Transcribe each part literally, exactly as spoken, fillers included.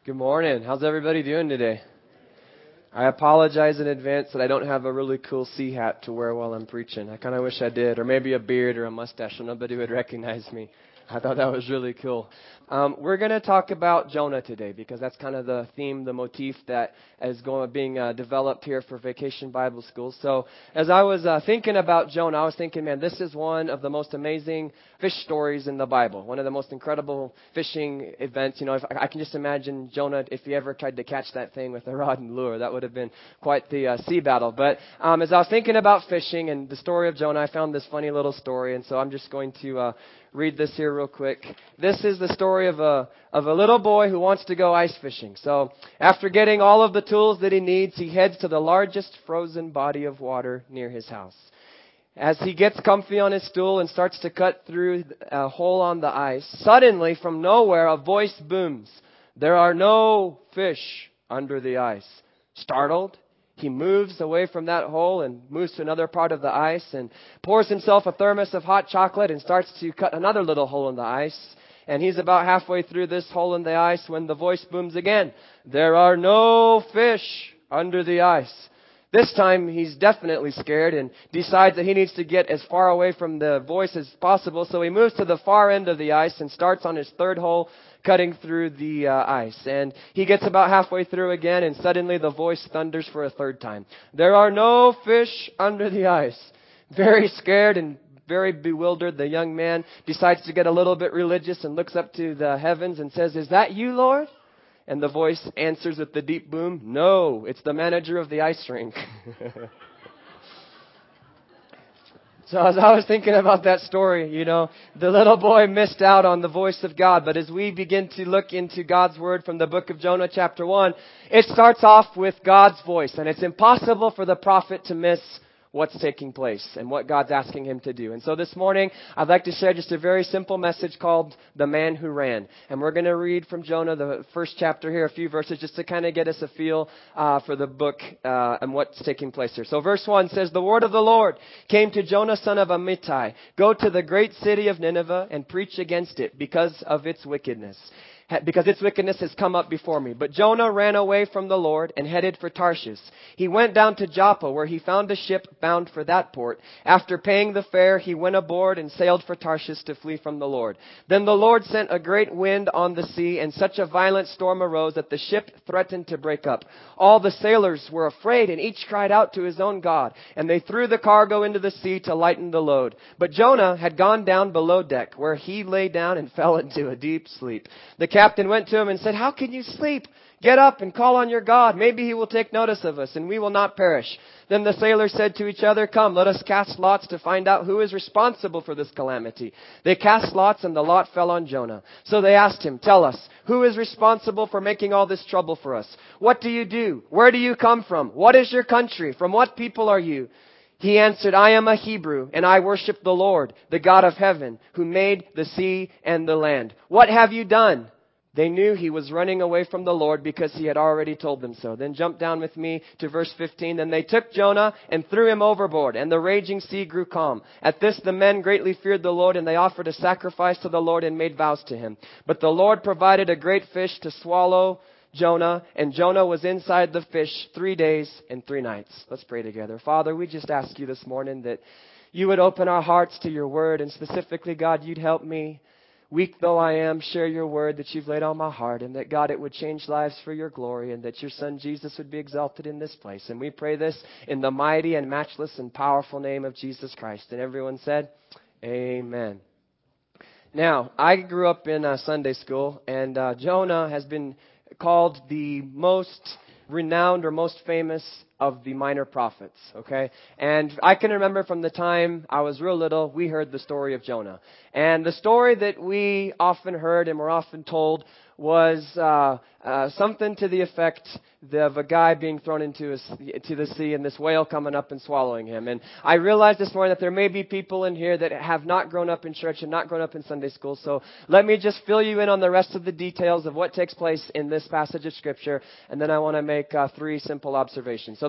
Good morning. How's everybody doing today? I apologize in advance that I don't have a really cool sea hat to wear while I'm preaching. I kind of wish I did, or maybe a beard or a mustache so nobody would recognize me. I thought that was really cool. Um, we're going to talk about Jonah today because that's kind of the theme, the motif that is going being uh, developed here for Vacation Bible School. So as I was uh, thinking about Jonah, I was thinking, man, this is one of the most amazing fish stories in the Bible. One of the most incredible fishing events. You know, if I can just imagine Jonah if he ever tried to catch that thing with a rod and lure. That would have been quite the uh, sea battle. But um, as I was thinking about fishing and the story of Jonah, I found this funny little story, and so I'm just going to uh, read this here real quick. This is the story of a of a little boy who wants to go ice fishing. So after getting all of the tools that he needs, he heads to the largest frozen body of water near his house. As he gets comfy on his stool and starts to cut through a hole on the ice, suddenly from nowhere a voice booms. There are no fish under the ice. Startled, he moves away from that hole and moves to another part of the ice and pours himself a thermos of hot chocolate and starts to cut another little hole in the ice. And he's about halfway through this hole in the ice when the voice booms again. There are no fish under the ice. This time he's definitely scared and decides that he needs to get as far away from the voice as possible. So he moves to the far end of the ice and starts on his third hole, cutting through the uh, ice. And he gets about halfway through again, and suddenly the voice thunders for a third time. There are no fish under the ice. Very scared and very bewildered, the young man decides to get a little bit religious and looks up to the heavens and says, "Is that you, Lord?" And the voice answers with the deep boom, "No, it's the manager of the ice rink." So as I was thinking about that story, you know, the little boy missed out on the voice of God. But as we begin to look into God's Word from the book of Jonah chapter one, it starts off with God's voice. And it's impossible for the prophet to miss what's taking place and what God's asking him to do. And so this morning, I'd like to share just a very simple message called The Man Who Ran. And we're going to read from Jonah, the first chapter here, a few verses, just to kind of get us a feel uh, for the book uh, and what's taking place here. So verse one says, "The word of the Lord came to Jonah, son of Amittai. Go to the great city of Nineveh and preach against it because of its wickedness. Because its wickedness has come up before me." But Jonah ran away from the Lord and headed for Tarshish. He went down to Joppa, where he found a ship bound for that port. After paying the fare, he went aboard and sailed for Tarshish to flee from the Lord. Then the Lord sent a great wind on the sea, and such a violent storm arose that the ship threatened to break up. All the sailors were afraid, and each cried out to his own God. And they threw the cargo into the sea to lighten the load. But Jonah had gone down below deck, where he lay down and fell into a deep sleep. The captain went to him and said, "How can you sleep? Get up and call on your God. Maybe he will take notice of us, and we will not perish." Then the sailors said to each other, "Come, let us cast lots to find out who is responsible for this calamity." They cast lots, and the lot fell on Jonah. So they asked him, "Tell us, who is responsible for making all this trouble for us? What do you do? Where do you come from? What is your country? From what people are you?" He answered, "I am a Hebrew, and I worship the Lord, the God of heaven, who made the sea and the land. What have you done?" They knew he was running away from the Lord because he had already told them so. Then jump down with me to verse fifteen. "Then they took Jonah and threw him overboard, and the raging sea grew calm. At this the men greatly feared the Lord, and they offered a sacrifice to the Lord and made vows to him. But the Lord provided a great fish to swallow Jonah, and Jonah was inside the fish three days and three nights." Let's pray together. Father, we just ask you this morning that you would open our hearts to your word, and specifically, God, you'd help me, weak though I am, share your word that you've laid on my heart, and that, God, it would change lives for your glory, and that your son Jesus would be exalted in this place. And we pray this in the mighty and matchless and powerful name of Jesus Christ. And everyone said, amen. Now, I grew up in uh, Sunday school, and uh, Jonah has been called the most renowned or most famous of the minor prophets, okay? And I can remember from the time I was real little, we heard the story of Jonah. And the story that we often heard and were often told was uh, uh, something to the effect of a guy being thrown into a, to the sea and this whale coming up and swallowing him. And I realized this morning that there may be people in here that have not grown up in church and not grown up in Sunday school. So let me just fill you in on the rest of the details of what takes place in this passage of Scripture. And then I want to make uh, three simple observations. So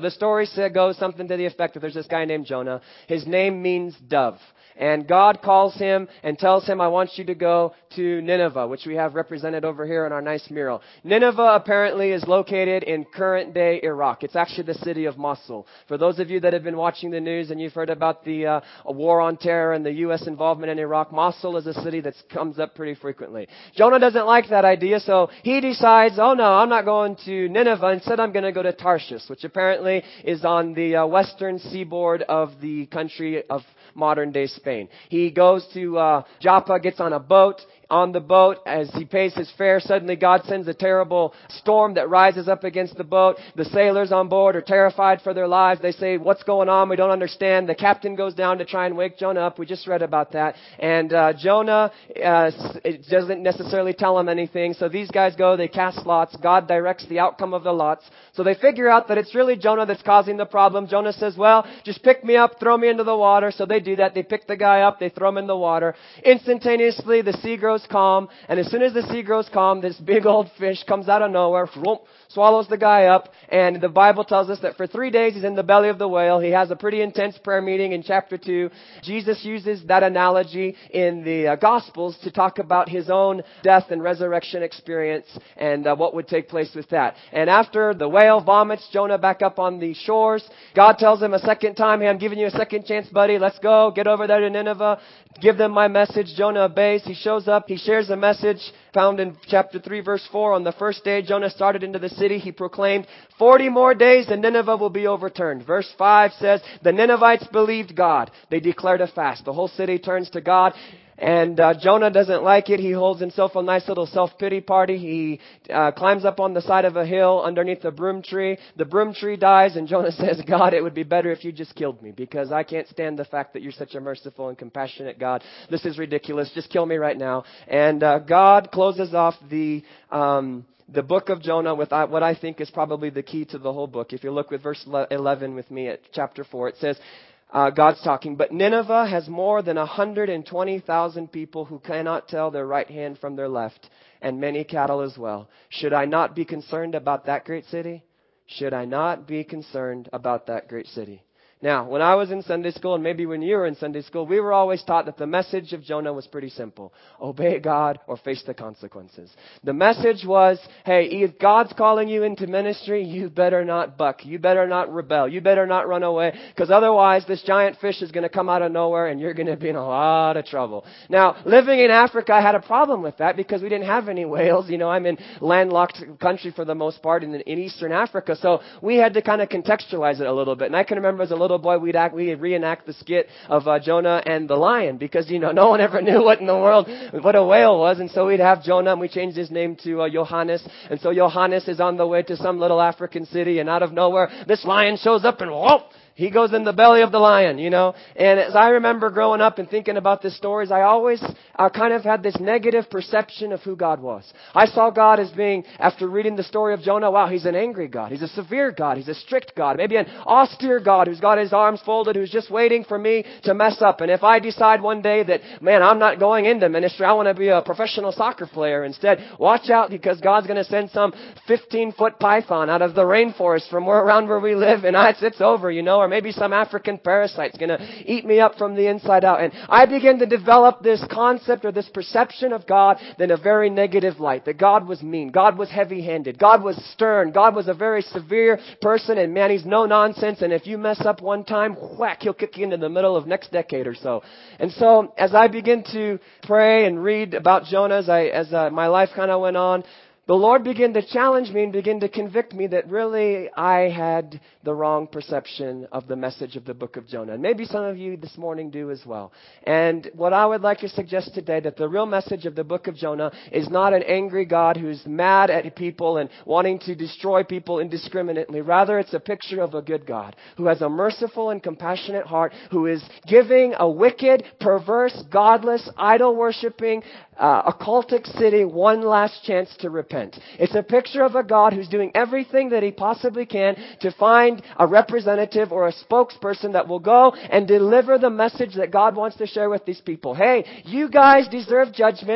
the story goes something to the effect that there's this guy named Jonah. His name means dove. And God calls him and tells him, I want you to go to Nineveh, which we have represented over here in our nice mural. Nineveh apparently is located in current-day Iraq. It's actually the city of Mosul. For those of you that have been watching the news and you've heard about the uh, war on terror and the U S involvement in Iraq, Mosul is a city that comes up pretty frequently. Jonah doesn't like that idea, so he decides, oh no, I'm not going to Nineveh. Instead, I'm going to go to Tarshish, which apparently is on the uh, western seaboard of the country of modern-day Spain. He goes to uh, Joppa, gets on a boat. On the boat, as he pays his fare, suddenly God sends a terrible storm that rises up against the boat. The sailors on board are terrified for their lives. They say, what's going on? We don't understand. The captain goes down to try and wake Jonah up. We just read about that. And uh, Jonah uh, it doesn't necessarily tell him anything. So these guys go, they cast lots. God directs the outcome of the lots. So they figure out that it's really Jonah that's causing the problem. Jonah says, well, just pick me up, throw me into the water. So they do that. They pick the guy up, they throw him in the water. Instantaneously, the sea grows calm, and as soon as the sea grows calm, this big old fish comes out of nowhere, whoop, swallows the guy up, and the Bible tells us that for three days he's in the belly of the whale. He has a pretty intense prayer meeting in chapter two. Jesus uses that analogy in the uh, Gospels to talk about his own death and resurrection experience and uh, what would take place with that. And after the whale vomits Jonah back up on the shores, God tells him a second time, hey, I'm giving you a second chance, buddy. Let's go. Get over there to Nineveh. Give them my message. Jonah obeys. He shows up. He shares a message found in chapter three, verse four. On the first day Jonah started into the city, he proclaimed, forty more days and Nineveh will be overturned. Verse five says, the Ninevites believed God. They declared a fast. The whole city turns to God. And uh, Jonah doesn't like it. He holds himself a nice little self-pity party. He uh, climbs up on the side of a hill underneath a broom tree. The broom tree dies, and Jonah says, God, it would be better if you just killed me, because I can't stand the fact that you're such a merciful and compassionate God. This is ridiculous. Just kill me right now. And uh, God closes off the... Um, The book of Jonah with what I think is probably the key to the whole book. If you look with verse eleven with me at chapter four, it says, uh, God's talking, but Nineveh has more than one hundred twenty thousand people who cannot tell their right hand from their left, and many cattle as well. Should I not be concerned about that great city? Should I not be concerned about that great city? Now, when I was in Sunday school, and maybe when you were in Sunday school, we were always taught that the message of Jonah was pretty simple. Obey God or face the consequences. The message was, hey, if God's calling you into ministry, you better not buck. You better not rebel. You better not run away, because otherwise this giant fish is going to come out of nowhere and you're going to be in a lot of trouble. Now, living in Africa, I had a problem with that because we didn't have any whales. You know, I'm in landlocked country for the most part in, in Eastern Africa, so we had to kind of contextualize it a little bit. And I can remember as a little boy, we'd act, we'd reenact the skit of uh, Jonah and the lion, because, you know, no one ever knew what in the world, what a whale was. And so we'd have Jonah, and we changed his name to uh, Johannes. And so Johannes is on the way to some little African city, and out of nowhere, this lion shows up and whoop! He goes in the belly of the lion, you know. And as I remember growing up and thinking about these stories, I always uh, kind of had this negative perception of who God was. I saw God as being, after reading the story of Jonah, wow, he's an angry God. He's a severe God. He's a strict God. Maybe an austere God who's got his arms folded, who's just waiting for me to mess up. And if I decide one day that, man, I'm not going into ministry, I want to be a professional soccer player instead, watch out, because God's going to send some fifteen-foot python out of the rainforest from where, around where we live, and it's, it's over, you know. Or maybe some African parasite's going to eat me up from the inside out. And I began to develop this concept or this perception of God in a very negative light. That God was mean. God was heavy-handed. God was stern. God was a very severe person. And man, he's no nonsense. And if you mess up one time, whack, he'll kick you into the middle of next decade or so. And so as I begin to pray and read about Jonah as, I, as uh, my life kind of went on, the Lord began to challenge me and begin to convict me that really I had the wrong perception of the message of the book of Jonah. And maybe some of you this morning do as well. And what I would like to suggest today, that the real message of the book of Jonah is not an angry God who's mad at people and wanting to destroy people indiscriminately. Rather, it's a picture of a good God who has a merciful and compassionate heart, who is giving a wicked, perverse, godless, idol-worshiping, uh, occultic city one last chance to repent. It's a picture of a God who's doing everything that he possibly can to find a representative or a spokesperson that will go and deliver the message that God wants to share with these people. Hey, you guys deserve judgment,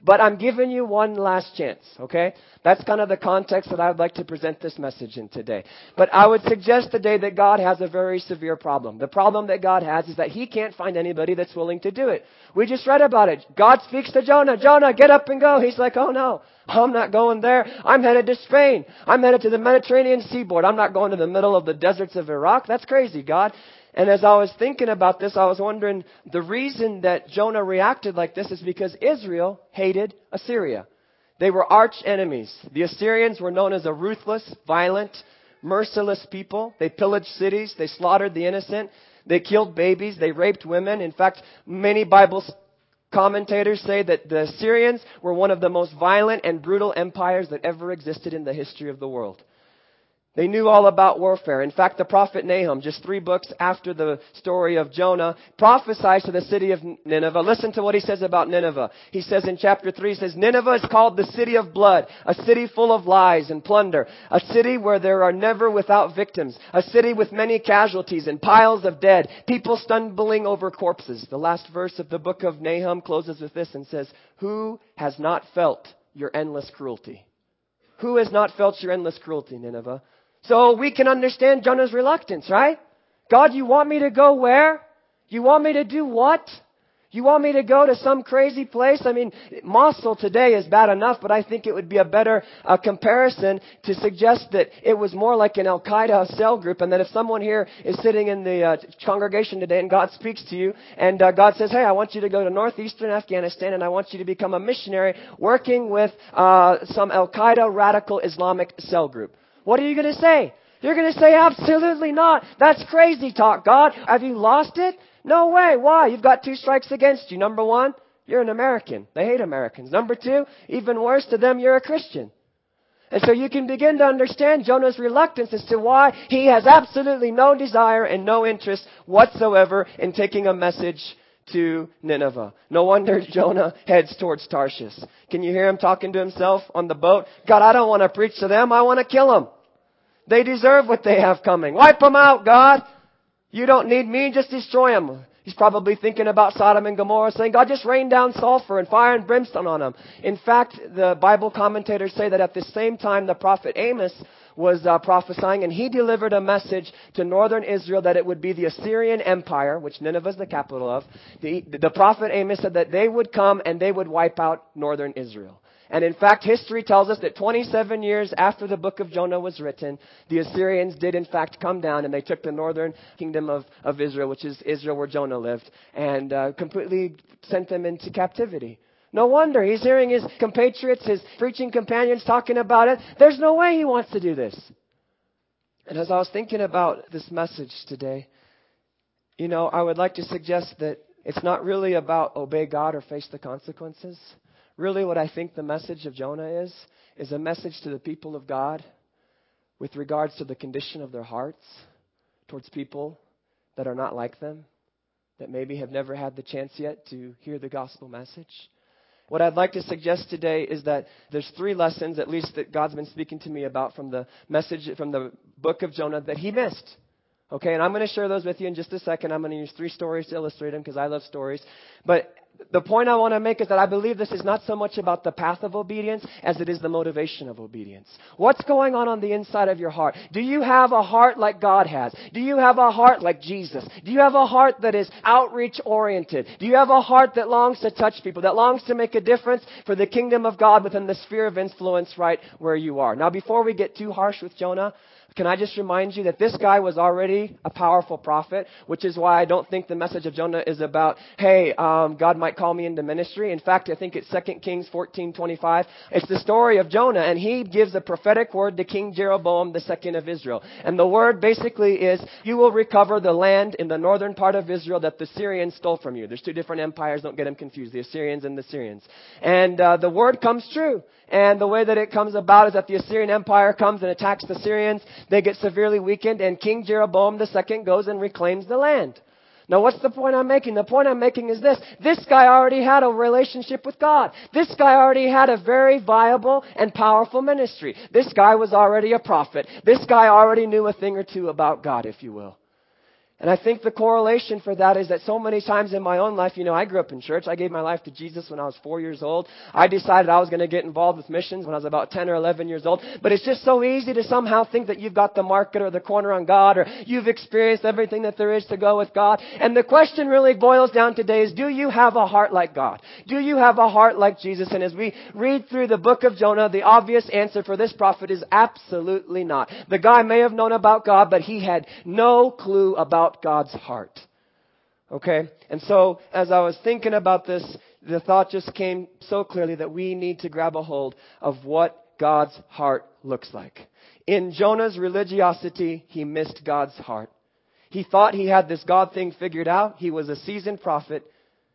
but I'm giving you one last chance, okay? That's kind of the context that I would like to present this message in today. But I would suggest today that God has a very severe problem. The problem that God has is that He can't find anybody that's willing to do it. We just read about it. God speaks to Jonah. Jonah, get up and go. He's like, oh no, I'm not going there. I'm headed to Spain. I'm headed to the Mediterranean seaboard. I'm not going to the middle of the deserts of Iraq. That's crazy, God. And as I was thinking about this, I was wondering, the reason that Jonah reacted like this is because Israel hated Assyria. They were arch enemies. The Assyrians were known as a ruthless, violent, merciless people. They pillaged cities. They slaughtered the innocent. They killed babies. They raped women. In fact, many Bible commentators say that the Assyrians were one of the most violent and brutal empires that ever existed in the history of the world. They knew all about warfare. In fact, the prophet Nahum, just three books after the story of Jonah, prophesies to the city of Nineveh. Listen to what he says about Nineveh. He says in chapter three, he says, Nineveh is called the city of blood, a city full of lies and plunder, a city where there are never without victims, a city with many casualties and piles of dead, people stumbling over corpses. The last verse of the book of Nahum closes with this and says, who has not felt your endless cruelty? Who has not felt your endless cruelty, Nineveh? So we can understand Jonah's reluctance, right? God, you want me to go where? You want me to do what? You want me to go to some crazy place? I mean, Mosul today is bad enough, but I think it would be a better uh, comparison to suggest that it was more like an Al-Qaeda cell group, and that if someone here is sitting in the uh, congregation today and God speaks to you, and uh, God says, hey, I want you to go to northeastern Afghanistan, and I want you to become a missionary working with uh, some Al-Qaeda radical Islamic cell group. What are you going to say? You're going to say, absolutely not. That's crazy talk, God. Have you lost it? No way. Why? You've got two strikes against you. Number one, you're an American. They hate Americans. Number two, even worse to them, you're a Christian. And so you can begin to understand Jonah's reluctance as to why he has absolutely no desire and no interest whatsoever in taking a message to Nineveh. No wonder Jonah heads towards Tarshish. Can you hear him talking to himself on the boat? God, I don't want to preach to them. I want to kill them. They deserve what they have coming. Wipe them out, God. You don't need me. Just destroy them. He's probably thinking about Sodom and Gomorrah, saying, God, just rain down sulfur and fire and brimstone on them. In fact, the Bible commentators say that at the same time the prophet Amos was uh, prophesying, and he delivered a message to northern Israel that it would be the Assyrian Empire, which Nineveh is the capital of. The, the prophet Amos said that they would come and they would wipe out northern Israel. And in fact, history tells us that twenty-seven years after the book of Jonah was written, the Assyrians did in fact come down, and they took the northern kingdom of, of Israel, which is Israel where Jonah lived, and uh, completely sent them into captivity. No wonder he's hearing his compatriots, his preaching companions talking about it. There's no way he wants to do this. And as I was thinking about this message today, you know, I would like to suggest that it's not really about obey God or face the consequences. Really what I think the message of Jonah is, is a message to the people of God with regards to the condition of their hearts towards people that are not like them, that maybe have never had the chance yet to hear the gospel message. What I'd like to suggest today is that there's three lessons, at least, that God's been speaking to me about from the message, from the book of Jonah that he missed. Okay, and I'm going to share those with you in just a second. I'm going to use three stories to illustrate them because I love stories. But the point I want to make is that I believe this is not so much about the path of obedience as it is the motivation of obedience. What's going on on the inside of your heart? Do you have a heart like God has? Do you have a heart like Jesus? Do you have a heart that is outreach oriented? Do you have a heart that longs to touch people, that longs to make a difference for the kingdom of God within the sphere of influence right where you are? Now, before we get too harsh with Jonah, can I just remind you that this guy was already a powerful prophet, which is why I don't think the message of Jonah is about, hey, um, God might call me into ministry. In fact, I think it's Second Kings fourteen twenty-five. It's the story of Jonah, and he gives a prophetic word to King Jeroboam the second of Israel. And the word basically is, you will recover the land in the northern part of Israel that the Syrians stole from you. There's two different empires, don't get them confused, the Assyrians and the Syrians. And uh, the word comes true. And the way that it comes about is that the Assyrian Empire comes and attacks the Syrians. They get severely weakened, and King Jeroboam the second goes and reclaims the land. Now, what's the point I'm making? The point I'm making is this. This guy already had a relationship with God. This guy already had a very viable and powerful ministry. This guy was already a prophet. This guy already knew a thing or two about God, if you will. And I think the correlation for that is that so many times in my own life, you know, I grew up in church. I gave my life to Jesus when I was four years old. I decided I was going to get involved with missions when I was about ten or eleven years old. But it's just so easy to somehow think that you've got the market or the corner on God, or you've experienced everything that there is to go with God. And the question really boils down today is, do you have a heart like God? Do you have a heart like Jesus? And as we read through the book of Jonah, the obvious answer for this prophet is absolutely not. The guy may have known about God, but he had no clue about God's heart. Okay? And so, as I was thinking about this, the thought just came so clearly that we need to grab a hold of what God's heart looks like. In Jonah's religiosity, he missed God's heart. He thought he had this God thing figured out. He was a seasoned prophet.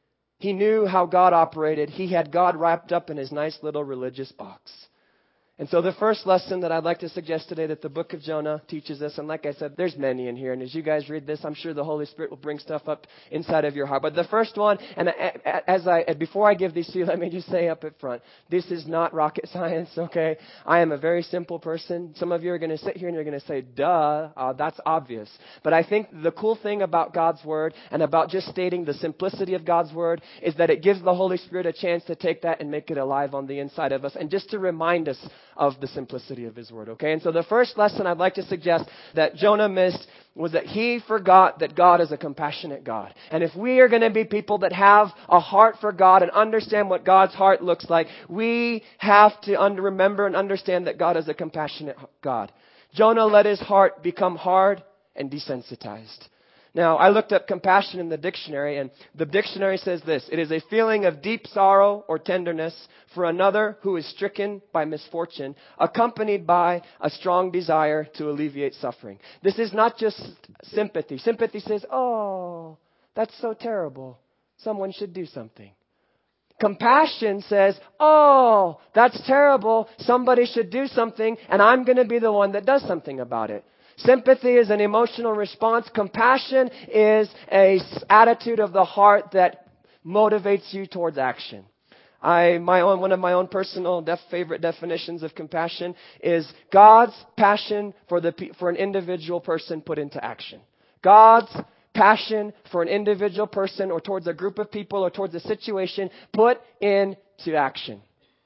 He knew how God operated. He had God wrapped up in his nice little religious box. And so the first lesson that I'd like to suggest today that the book of Jonah teaches us, and like I said, there's many in here, and as you guys read this, I'm sure the Holy Spirit will bring stuff up inside of your heart. But the first one, and as I before I give these to you, let me just say up at front, this is not rocket science, okay? I am a very simple person. Some of you are going to sit here and you're going to say, duh, uh, that's obvious. But I think the cool thing about God's Word and about just stating the simplicity of God's Word is that it gives the Holy Spirit a chance to take that and make it alive on the inside of us, and just to remind us of the simplicity of His Word, okay? And so the first lesson I'd like to suggest that Jonah missed was that he forgot that God is a compassionate God. And if we are going to be people that have a heart for God and understand what God's heart looks like, we have to under- remember and understand that God is a compassionate God. Jonah let his heart become hard and desensitized. Now, I looked up compassion in the dictionary, and the dictionary says this: it is a feeling of deep sorrow or tenderness for another who is stricken by misfortune, accompanied by a strong desire to alleviate suffering. This is not just sympathy. Sympathy says, oh, that's so terrible. Someone should do something. Compassion says, oh, that's terrible. Somebody should do something, and I'm going to be the one that does something about it. Sympathy is an emotional response. Compassion is an attitude of the heart that motivates you towards action. I, my own, one of my own personal def, favorite definitions of compassion is God's passion for the for an individual person put into action. God's passion for an individual person or towards a group of people or towards a situation put into action.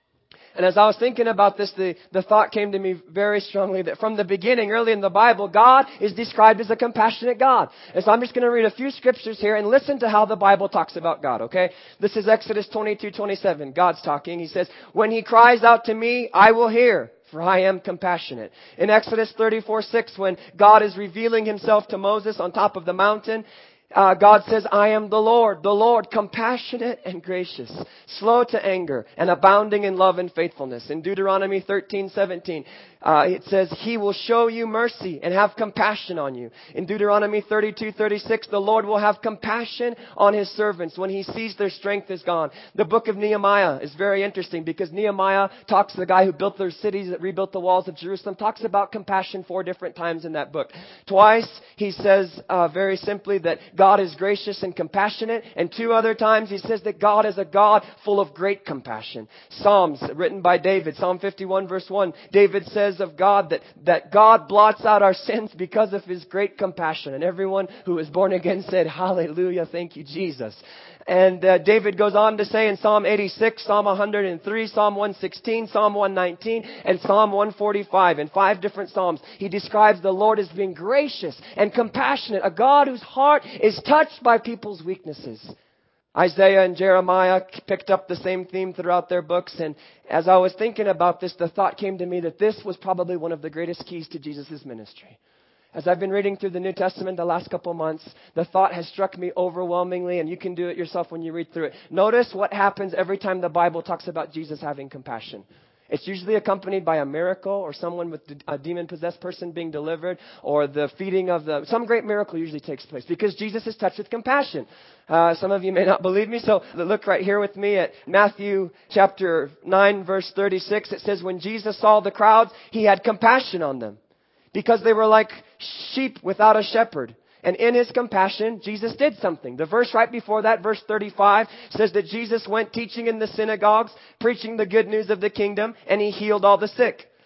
And as I was thinking about this, the, the thought came to me very strongly that from the beginning, early in the Bible, God is described as a compassionate God. And so I'm just going to read a few scriptures here and listen to how the Bible talks about God, okay? This is Exodus twenty-two twenty-seven. God's talking. He says, when he cries out to me, I will hear, for I am compassionate. In Exodus thirty-four six, when God is revealing himself to Moses on top of the mountain, Uh, God says, I am the Lord, the Lord, compassionate and gracious, slow to anger, and abounding in love and faithfulness. In Deuteronomy thirteen seventeen, uh, it says, He will show you mercy and have compassion on you. In Deuteronomy thirty-two thirty-six, the Lord will have compassion on His servants when He sees their strength is gone. The book of Nehemiah is very interesting because Nehemiah talks to the guy who built their cities, that rebuilt the walls of Jerusalem, talks about compassion four different times in that book. Twice, he says uh, very simply that God is gracious and compassionate. And two other times he says that God is a God full of great compassion. Psalms written by David, Psalm fifty-one verse one, David says of God that, that God blots out our sins because of His great compassion. And everyone who is born again said, hallelujah, thank you, Jesus. And uh, David goes on to say in Psalm eighty-six, Psalm one hundred three, Psalm one sixteen, Psalm one nineteen, and Psalm one forty-five. In five different Psalms, he describes the Lord as being gracious and compassionate, a God whose heart is touched by people's weaknesses. Isaiah and Jeremiah picked up the same theme throughout their books. And as I was thinking about this, the thought came to me that this was probably one of the greatest keys to Jesus' ministry. As I've been reading through the New Testament the last couple months, the thought has struck me overwhelmingly, and you can do it yourself when you read through it. Notice what happens every time the Bible talks about Jesus having compassion. It's usually accompanied by a miracle or someone with a demon-possessed person being delivered, or the feeding of the... Some great miracle usually takes place because Jesus is touched with compassion. Uh, some of you may not believe me, so look right here with me at Matthew chapter nine, verse thirty-six. It says, when Jesus saw the crowds, He had compassion on them, because they were like sheep without a shepherd. And in His compassion, Jesus did something. The verse right before that, verse thirty-five, says that Jesus went teaching in the synagogues, preaching the good news of the kingdom, and He healed all the sick.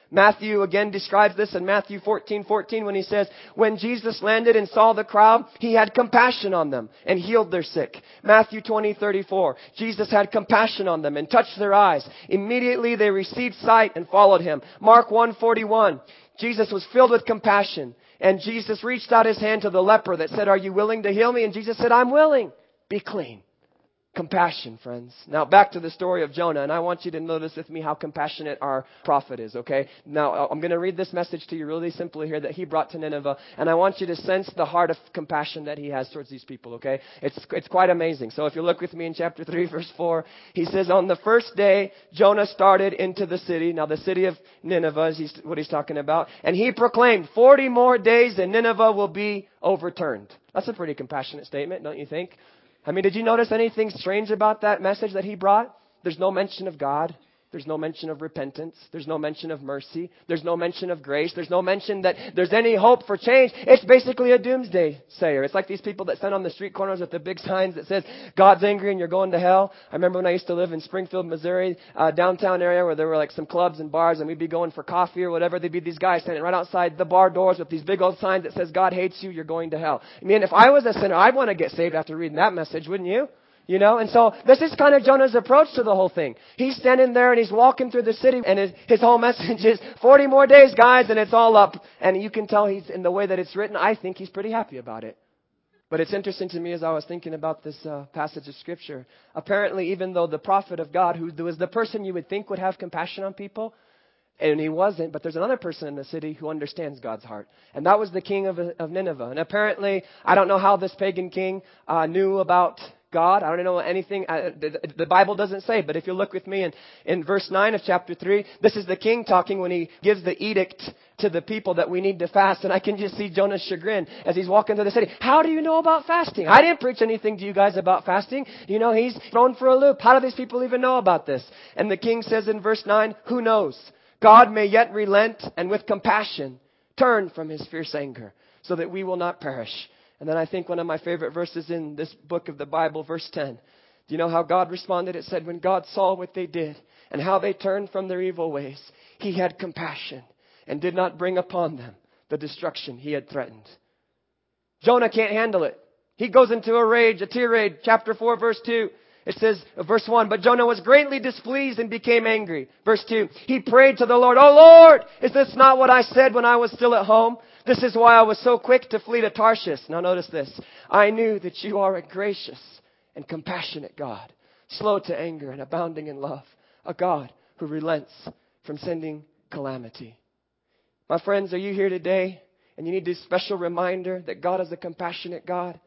Matthew again describes this in Matthew fourteen fourteen when he says, when Jesus landed and saw the crowd, he had compassion on them and healed their sick. Matthew twenty thirty-four, Jesus had compassion on them and touched their eyes. Immediately they received sight and followed him. Mark one forty-one, Jesus was filled with compassion and Jesus reached out his hand to the leper that said, are you willing to heal me? And Jesus said, I'm willing. Be clean. Compassion, friends. Now back to the story of Jonah, and I want you to notice with me how compassionate our prophet is, okay? Now I'm going to read this message to you really simply here that he brought to Nineveh, and I want you to sense the heart of compassion that he has towards these people, okay? It's it's quite amazing. So if you look with me in chapter three, verse four, he says, on the first day, Jonah started into the city. Now the city of Nineveh is he's, what he's talking about. And he proclaimed, forty more days and Nineveh will be overturned. That's a pretty compassionate statement, don't you think? I mean, did you notice anything strange about that message that he brought? There's no mention of God. There's no mention of repentance. There's no mention of mercy. There's no mention of grace. There's no mention that there's any hope for change. It's basically a doomsday sayer. It's like these people that stand on the street corners with the big signs that says, God's angry and you're going to hell. I remember when I used to live in Springfield, Missouri, uh, downtown area where there were like some clubs and bars and we'd be going for coffee or whatever. There'd be these guys standing right outside the bar doors with these big old signs that says, God hates you, you're going to hell. I mean, if I was a sinner, I'd want to get saved after reading that message, wouldn't you? You know, and so this is kind of Jonah's approach to the whole thing. He's standing there and he's walking through the city and his, his whole message is forty more days, guys, and it's all up. And you can tell he's in the way that it's written. I think he's pretty happy about it. But it's interesting to me as I was thinking about this uh, passage of Scripture. Apparently, even though the prophet of God, who was the person you would think would have compassion on people, and he wasn't, but there's another person in the city who understands God's heart. And that was the king of, of Nineveh. And apparently, I don't know how this pagan king uh, knew about God. I don't know anything. Uh, the, the Bible doesn't say. But if you look with me in, in verse nine of chapter three, this is the king talking when he gives the edict to the people that we need to fast. And I can just see Jonah's chagrin as he's walking through the city. How do you know about fasting? I didn't preach anything to you guys about fasting. You know, he's thrown for a loop. How do these people even know about this? And the king says in verse nine, who knows? God may yet relent and with compassion turn from his fierce anger so that we will not perish. And then I think one of my favorite verses in this book of the Bible, verse ten. Do you know how God responded? It said, when God saw what they did and how they turned from their evil ways, he had compassion and did not bring upon them the destruction he had threatened. Jonah can't handle it. He goes into a rage, a tirade. Chapter four, verse two. It says, verse one, but Jonah was greatly displeased and became angry. Verse two, he prayed to the Lord, oh Lord, is this not what I said when I was still at home? This is why I was so quick to flee to Tarshish. Now notice this. I knew that you are a gracious and compassionate God, slow to anger and abounding in love, a God who relents from sending calamity. My friends, are you here today and you need this special reminder that God is a compassionate God?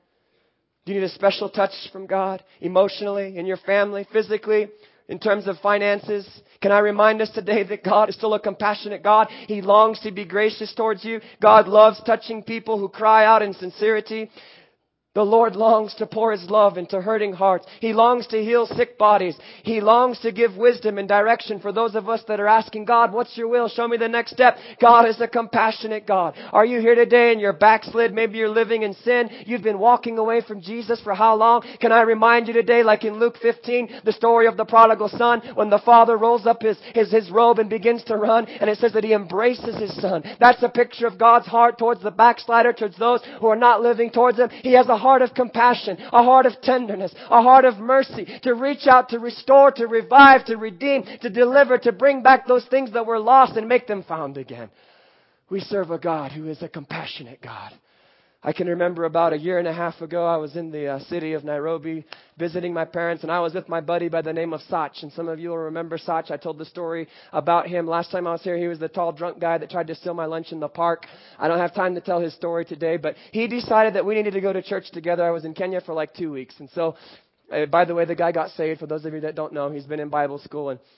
Do you need a special touch from God emotionally, in your family, physically, in terms of finances? Can I remind us today that God is still a compassionate God? He longs to be gracious towards you. God loves touching people who cry out in sincerity. The Lord longs to pour His love into hurting hearts. He longs to heal sick bodies. He longs to give wisdom and direction for those of us that are asking, God, what's your will? Show me the next step. God is a compassionate God. Are you here today and you're backslid? Maybe you're living in sin. You've been walking away from Jesus for how long? Can I remind you today, like in Luke fifteen, the story of the prodigal son, when the father rolls up his, his, his robe and begins to run, and it says that he embraces his son. That's a picture of God's heart towards the backslider, towards those who are not living towards Him. He has a heart of compassion, a heart of tenderness, a heart of mercy, to reach out, to restore, to revive, to redeem, to deliver, to bring back those things that were lost and make them found again. We serve a God who is a compassionate God. I can remember about a year and a half ago, I was in the uh, city of Nairobi visiting my parents, and I was with my buddy by the name of Sach. And some of you will remember Sach. I told the story about him last time I was here. He was the tall, drunk guy that tried to steal my lunch in the park. I don't have time to tell his story today, but he decided that we needed to go to church together. I was in Kenya for like two weeks. And so, uh, by the way, the guy got saved. For those of you that don't know, he's been in Bible school, and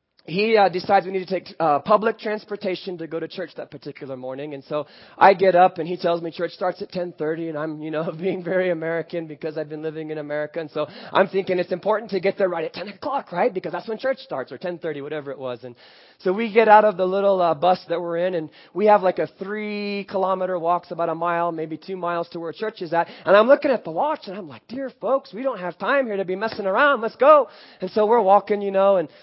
he uh, decides we need to take uh, public transportation to go to church that particular morning. And so I get up and he tells me church starts at ten thirty, and I'm, you know, being very American because I've been living in America. And so I'm thinking it's important to get there right at ten o'clock, right? Because that's when church starts, or ten thirty, whatever it was. And so we get out of the little uh, bus that we're in, and we have like a three kilometer walk, about a mile, maybe two miles to where church is at. And I'm looking at the watch and I'm like, dear folks, we don't have time here to be messing around. Let's go. And so we're walking, you know, and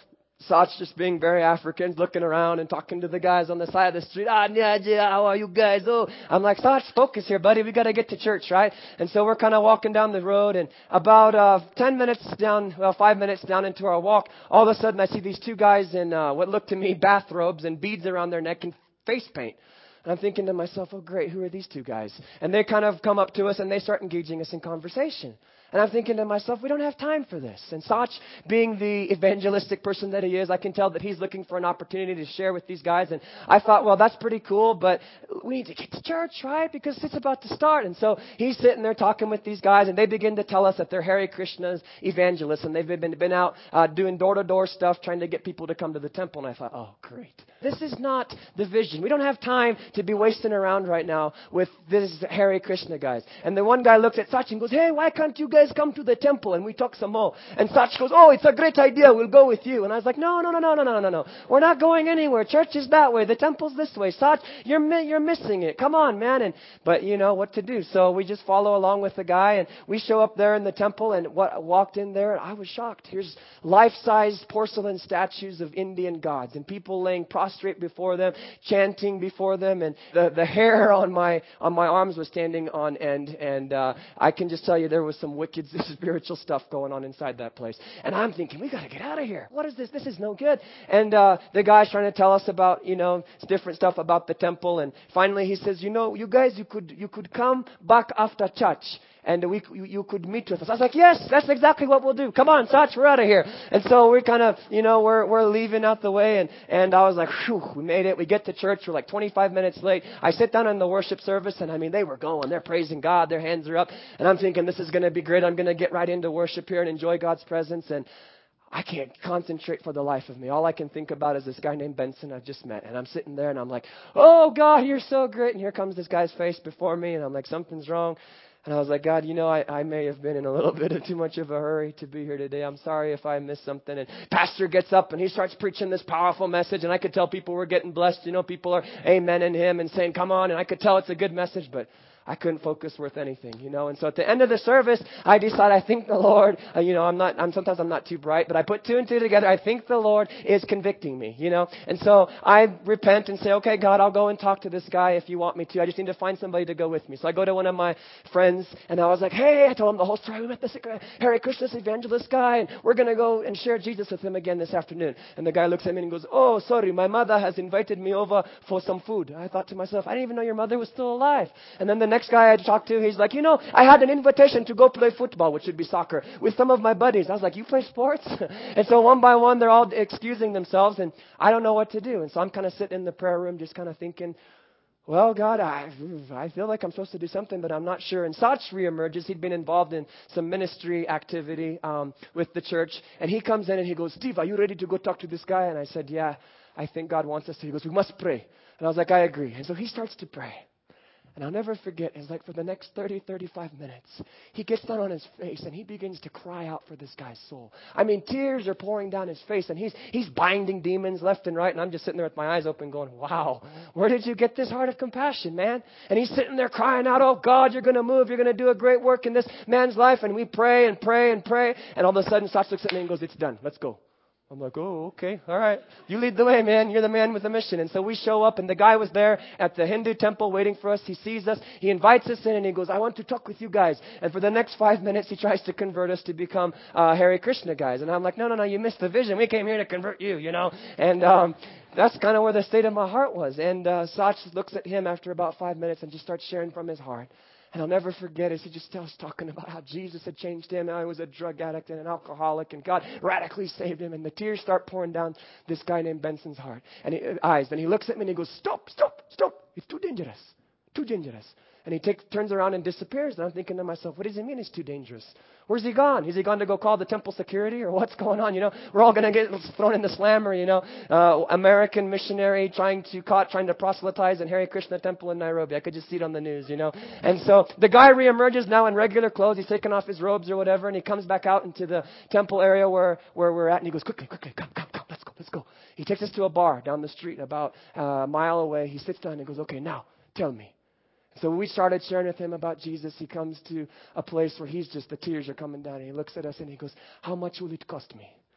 Sach just being very African, looking around and talking to the guys on the side of the street. Ah, yeah, yeah, how are you guys? Oh, I'm like, Sach, focus here, buddy. We got to get to church, right? And so we're kind of walking down the road, and about uh, ten minutes down, well, five minutes down into our walk, all of a sudden I see these two guys in uh, what looked to me bathrobes and beads around their neck and face paint. And I'm thinking to myself, oh, great, who are these two guys? And they kind of come up to us, and they start engaging us in conversation. And I'm thinking to myself, we don't have time for this. And Sach, being the evangelistic person that he is, I can tell that he's looking for an opportunity to share with these guys. And I thought, well, that's pretty cool, but we need to get to church, right? Because it's about to start. And so he's sitting there talking with these guys, and they begin to tell us that they're Hare Krishna's evangelists, and they've been, been out uh, doing door-to-door stuff, trying to get people to come to the temple. And I thought, oh, great. This is not the vision. We don't have time to be wasting around right now with this Hare Krishna guys. And the one guy looks at Sach and goes, hey, why can't you guys come to the temple? And we talk some more. And Sach goes, oh, it's a great idea. We'll go with you. And I was like, no, no, no, no, no, no, no, no. We're not going anywhere. Church is that way. The temple's this way. Sach, you're mi- you're missing it. Come on, man. And but you know what to do. So we just follow along with the guy, and we show up there in the temple, and what walked in there, and I was shocked. Here's life-size porcelain statues of Indian gods, and people laying prostrate before them, chanting before them, and the, the hair on my on my arms was standing on end. And uh, I can just tell you there was some wicked spiritual stuff going on inside that place. And I'm thinking, we got to get out of here. What is this? This is no good. And uh, the guy's trying to tell us about, you know, different stuff about the temple. And finally he says, you know, you guys, you could you could come back after church, and we you, you could meet with us. I was like, yes, that's exactly what we'll do. Come on, Sach, we're out of here. And so we're kind of, you know, we're we're leaving out the way. And, and I was like, whew, we made it. We get to church. We're like twenty-five minutes late. I sit down in the worship service, and I mean, they were going. They're praising God. Their hands are up. And I'm thinking, this is going to be great. I'm going to get right into worship here and enjoy God's presence. And I can't concentrate for the life of me. All I can think about is this guy named Benson I've just met. And I'm sitting there, and I'm like, oh, God, you're so great. And here comes this guy's face before me. And I'm like, something's wrong. And I was like, God, you know, I, I may have been in a little bit of too much of a hurry to be here today. I'm sorry if I missed something. And pastor gets up and he starts preaching this powerful message. And I could tell people were getting blessed. You know, people are amening him and saying, come on. And I could tell it's a good message, but I couldn't focus worth anything, you know. And so at the end of the service, I decide, I think the Lord, uh, you know, I'm not, I'm sometimes I'm not too bright, but I put two and two together. I think the Lord is convicting me, you know. And so I repent and say, okay, God, I'll go and talk to this guy if you want me to. I just need to find somebody to go with me. So I go to one of my friends, and I was like, hey, I told him the whole story. We met this Hare Krishna's evangelist guy, and we're going to go and share Jesus with him again this afternoon. And the guy looks at me and goes, oh, sorry, my mother has invited me over for some food. I thought to myself, I didn't even know your mother was still alive. And then the next guy I talked to, he's like, you know, I had an invitation to go play football, which would be soccer, with some of my buddies. I was like, you play sports? And so one by one, they're all excusing themselves, and I don't know what to do. And so I'm kind of sitting in the prayer room just kind of thinking, well, God, I, I feel like I'm supposed to do something, but I'm not sure. And Sach reemerges. He'd been involved in some ministry activity um, with the church. And he comes in and he goes, Steve, are you ready to go talk to this guy? And I said, yeah, I think God wants us to. He goes, we must pray. And I was like, I agree. And so he starts to pray. And I'll never forget, it's like for the next thirty, thirty-five minutes, he gets down on his face and he begins to cry out for this guy's soul. I mean, tears are pouring down his face, and he's he's binding demons left and right. And I'm just sitting there with my eyes open going, wow, where did you get this heart of compassion, man? And he's sitting there crying out, oh, God, you're going to move. You're going to do a great work in this man's life. And we pray and pray and pray. And all of a sudden, Sach looks at me and goes, it's done. Let's go. I'm like, oh, okay, all right. You lead the way, man. You're the man with the mission. And so we show up, and the guy was there at the Hindu temple waiting for us. He sees us. He invites us in, and he goes, I want to talk with you guys. And for the next five minutes, he tries to convert us to become uh, Hare Krishna guys. And I'm like, no, no, no, you missed the vision. We came here to convert you, you know. And um, that's kind of where the state of my heart was. And uh, Sach looks at him after about five minutes and just starts sharing from his heart. And I'll never forget as he just starts talking about how Jesus had changed him. And I was a drug addict and an alcoholic, and God radically saved him. And the tears start pouring down this guy named Benson's heart and he, eyes. And he looks at me and he goes, stop, stop, stop. It's too dangerous. Too dangerous. And he takes, turns around and disappears. And I'm thinking to myself, what does he mean it's too dangerous? Where's he gone? Is he gone to go call the temple security, or what's going on? You know, we're all going to get thrown in the slammer, you know. Uh, American missionary trying to, caught trying to proselytize in Hare Krishna temple in Nairobi. I could just see it on the news, you know. And so the guy reemerges now in regular clothes. He's taken off his robes or whatever, and he comes back out into the temple area where, where we're at. And he goes, quickly, quickly, come, come, come, let's go, let's go. He takes us to a bar down the street about uh, a mile away. He sits down and goes, okay, now tell me. So we started sharing with him about Jesus. He comes to a place where he's just, the tears are coming down. And he looks at us and he goes, how much will it cost me?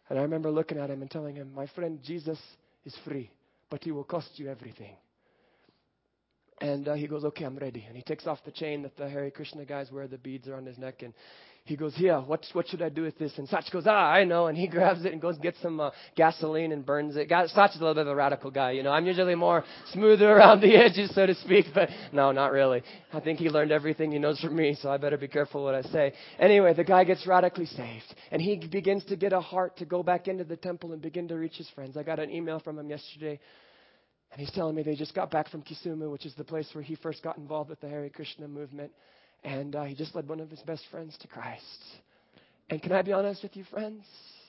And I remember looking at him and telling him, my friend, Jesus is free, but he will cost you everything. And uh, he goes, okay, I'm ready. And he takes off the chain that the Hare Krishna guys wear, the beads around his neck. And he goes, here, what, what should I do with this? And Sach goes, ah, I know. And he grabs it and goes and gets some uh, gasoline and burns it. Sach is a little bit of a radical guy, you know. I'm usually more smoother around the edges, so to speak. But no, not really. I think he learned everything he knows from me, so I better be careful what I say. Anyway, the guy gets radically saved. And he begins to get a heart to go back into the temple and begin to reach his friends. I got an email from him yesterday. And he's telling me they just got back from Kisumu, which is the place where he first got involved with the Hare Krishna movement. And uh, he just led one of his best friends to Christ. And can I be honest with you, friends?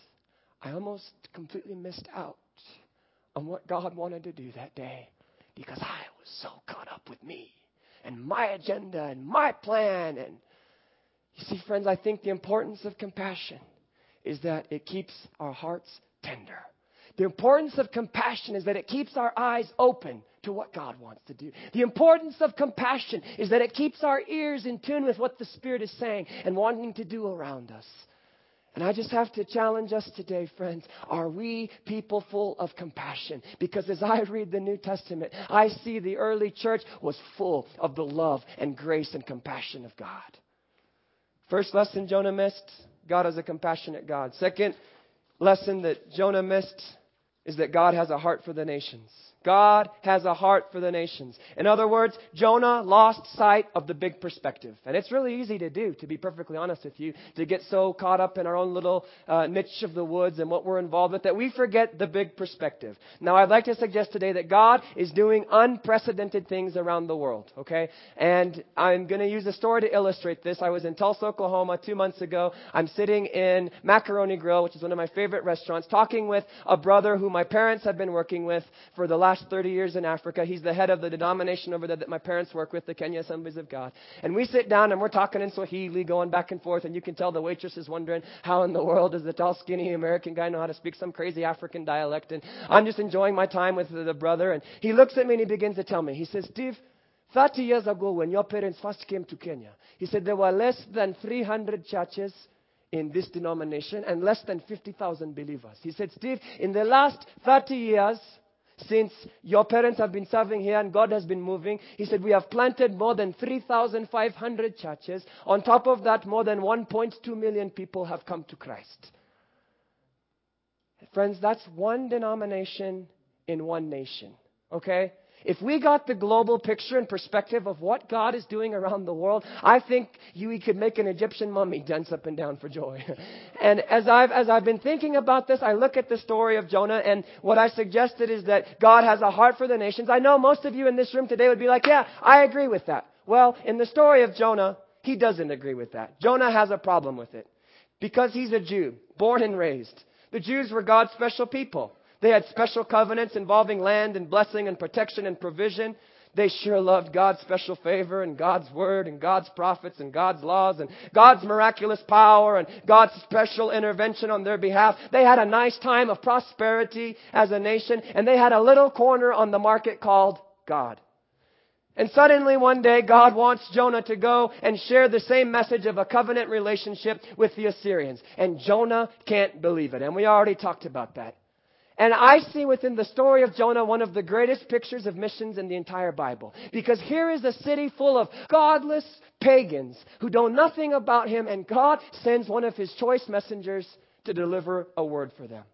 I almost completely missed out on what God wanted to do that day because I was so caught up with me and my agenda and my plan. And you see, friends, I think the importance of compassion is that it keeps our hearts tender. The importance of compassion is that it keeps our eyes open to what God wants to do. The importance of compassion is that it keeps our ears in tune with what the Spirit is saying and wanting to do around us. And I just have to challenge us today, friends. Are we people full of compassion? Because as I read the New Testament, I see the early church was full of the love and grace and compassion of God. First lesson Jonah missed, God is a compassionate God. Second lesson that Jonah missed is that God has a heart for the nations. God has a heart for the nations. In other words, Jonah lost sight of the big perspective. And it's really easy to do, to be perfectly honest with you, to get so caught up in our own little uh, niche of the woods and what we're involved with that we forget the big perspective. Now, I'd like to suggest today that God is doing unprecedented things around the world, okay? And I'm going to use a story to illustrate this. I was in Tulsa, Oklahoma two months ago. I'm sitting in Macaroni Grill, which is one of my favorite restaurants, talking with a brother who my parents have been working with for the last thirty years in Africa. He's the head of the denomination over there that my parents work with, the Kenya Assemblies of God. And we sit down and we're talking in Swahili, going back and forth, and you can tell the waitress is wondering, how in the world does the tall, skinny American guy know how to speak some crazy African dialect? And I'm just enjoying my time with the brother. And he looks at me and he begins to tell me. He says, Steve, thirty years ago when your parents first came to Kenya, he said there were less than three hundred churches in this denomination and less than fifty thousand believers. He said, Steve, in the last thirty years, since your parents have been serving here and God has been moving, he said, we have planted more than three thousand five hundred churches. On top of that, more than one point two million people have come to Christ. Friends, that's one denomination in one nation, okay? If we got the global picture and perspective of what God is doing around the world, I think you we could make an Egyptian mummy dance up and down for joy. And as I've as I've been thinking about this, I look at the story of Jonah, and what I suggested is that God has a heart for the nations. I know most of you in this room today would be like, yeah, I agree with that. Well, in the story of Jonah, he doesn't agree with that. Jonah has a problem with it because he's a Jew, born and raised. The Jews were God's special people. They had special covenants involving land and blessing and protection and provision. They sure loved God's special favor and God's word and God's prophets and God's laws and God's miraculous power and God's special intervention on their behalf. They had a nice time of prosperity as a nation, and they had a little corner on the market called God. And suddenly one day God wants Jonah to go and share the same message of a covenant relationship with the Assyrians. And Jonah can't believe it. And we already talked about that. And I see within the story of Jonah one of the greatest pictures of missions in the entire Bible. Because here is a city full of godless pagans who know nothing about Him, and God sends one of His choice messengers to deliver a word for them.